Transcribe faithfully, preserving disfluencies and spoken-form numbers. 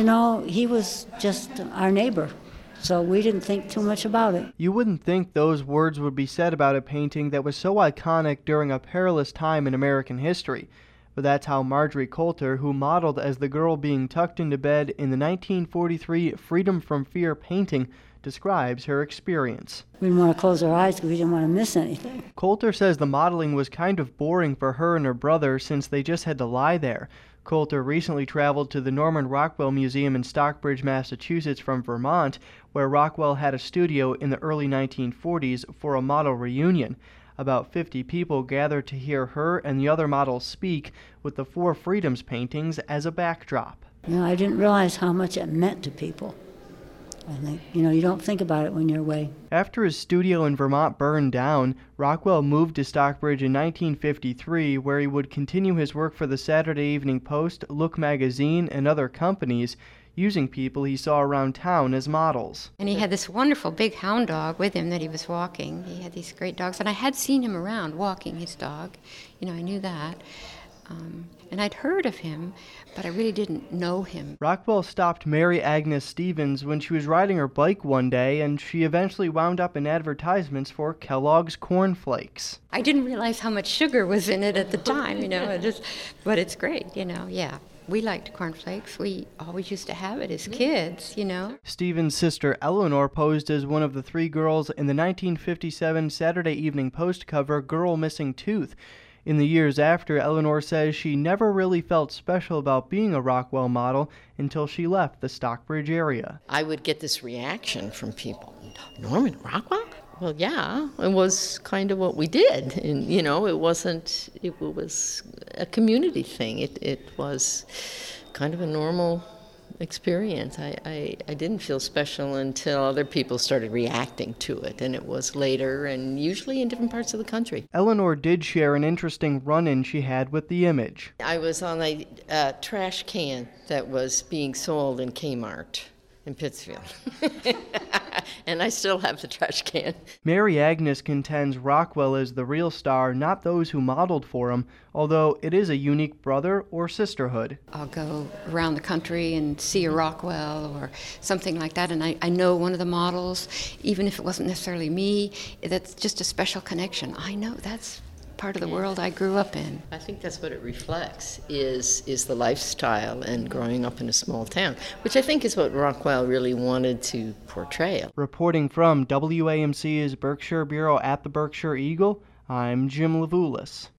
you know, he was just our neighbor, so we didn't think too much about it. You wouldn't think those words would be said about a painting that was so iconic during a perilous time in American history. But that's how Marjorie Coulter, who modeled as the girl being tucked into bed in the nineteen forty-three Freedom from Fear painting, describes her experience. We didn't want to close our eyes because we didn't want to miss anything. Coulter says the modeling was kind of boring for her and her brother since they just had to lie there. Coulter recently traveled to the Norman Rockwell Museum in Stockbridge, Massachusetts from Vermont, where Rockwell had a studio in the early nineteen forties for a model reunion. About fifty people gathered to hear her and the other models speak, with the Four Freedoms paintings as a backdrop. You know, I didn't realize how much it meant to people. I think, you know, you don't think about it when you're away. After his studio in Vermont burned down, Rockwell moved to Stockbridge in nineteen fifty-three, where he would continue his work for the Saturday Evening Post, Look magazine, and other companies, using people he saw around town as models. And he had this wonderful big hound dog with him that he was walking. He had these great dogs, and I had seen him around walking his dog. You know, I knew that. Um, and I'd heard of him, but I really didn't know him. Rockwell stopped Mary Agnes Stevens when she was riding her bike one day, and she eventually wound up in advertisements for Kellogg's Corn Flakes. I didn't realize how much sugar was in it at the time, you know, it just, but it's great, you know, yeah. We liked cornflakes. We always used to have it as kids, you know. Stevens' sister Eleanor posed as one of the three girls in the nineteen fifty-seven Saturday Evening Post cover Girl Missing Tooth. In the years after, Eleanor says she never really felt special about being a Rockwell model until she left the Stockbridge area. I would get this reaction from people. Norman Rockwell? Well, yeah, it was kind of what we did. And, you know, it wasn't, it was a community thing. It it was kind of a normal experience. I, I, I didn't feel special until other people started reacting to it, and it was later and usually in different parts of the country. Eleanor did share an interesting run-in she had with the image. I was on a uh, trash can that was being sold in Kmart in Pittsfield. And I still have the trash can. Mary Agnes contends Rockwell is the real star, not those who modeled for him, although it is a unique brother or sisterhood. I'll go around the country and see a Rockwell or something like that, and I, I know one of the models, even if it wasn't necessarily me, that's just a special connection. I know that's part of the world I grew up in. I think that's what it reflects, is is the lifestyle and growing up in a small town, which I think is what Rockwell really wanted to portray. Reporting from W A M C's Berkshire Bureau at the Berkshire Eagle, I'm Jim Levulis.